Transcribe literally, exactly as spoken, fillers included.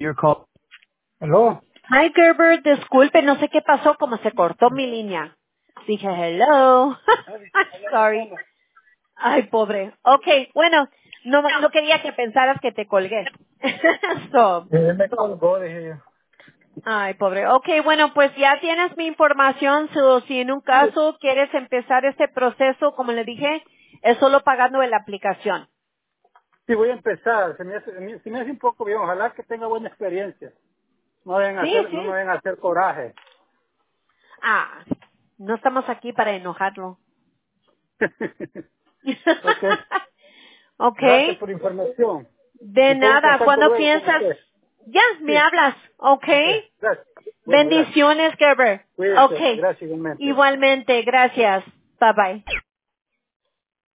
Your call. ¿Aló? Hi Gerber, disculpe, no sé qué pasó, como se cortó mi línea. Dije hello. Sorry. Ay, pobre. Okay, bueno, no, no quería que pensaras que te colgué. So, Eh, me colgó, dije yo. ay, pobre. Okay, bueno, pues ya tienes mi información. So, si en un Sí, caso quieres empezar este proceso, como le dije, es solo pagando en la aplicación. sí, voy a empezar. Se me, hace, me- se me hace un poco bien. Ojalá que tenga buena experiencia. No deben Sí, hacer, no me sí. deben hacer coraje. Ah, no estamos aquí para enojarlo. Ok. Gracias Okay. por la información. De Me pongo en nada, contacto cuando luego con piensas, usted. ya, Sí. me hablas, ¿ok? Ok. Gracias. Bueno, gracias. Bendiciones, Gerber. Ok, Cuídese. Gracias igualmente. igualmente, gracias. Bye bye.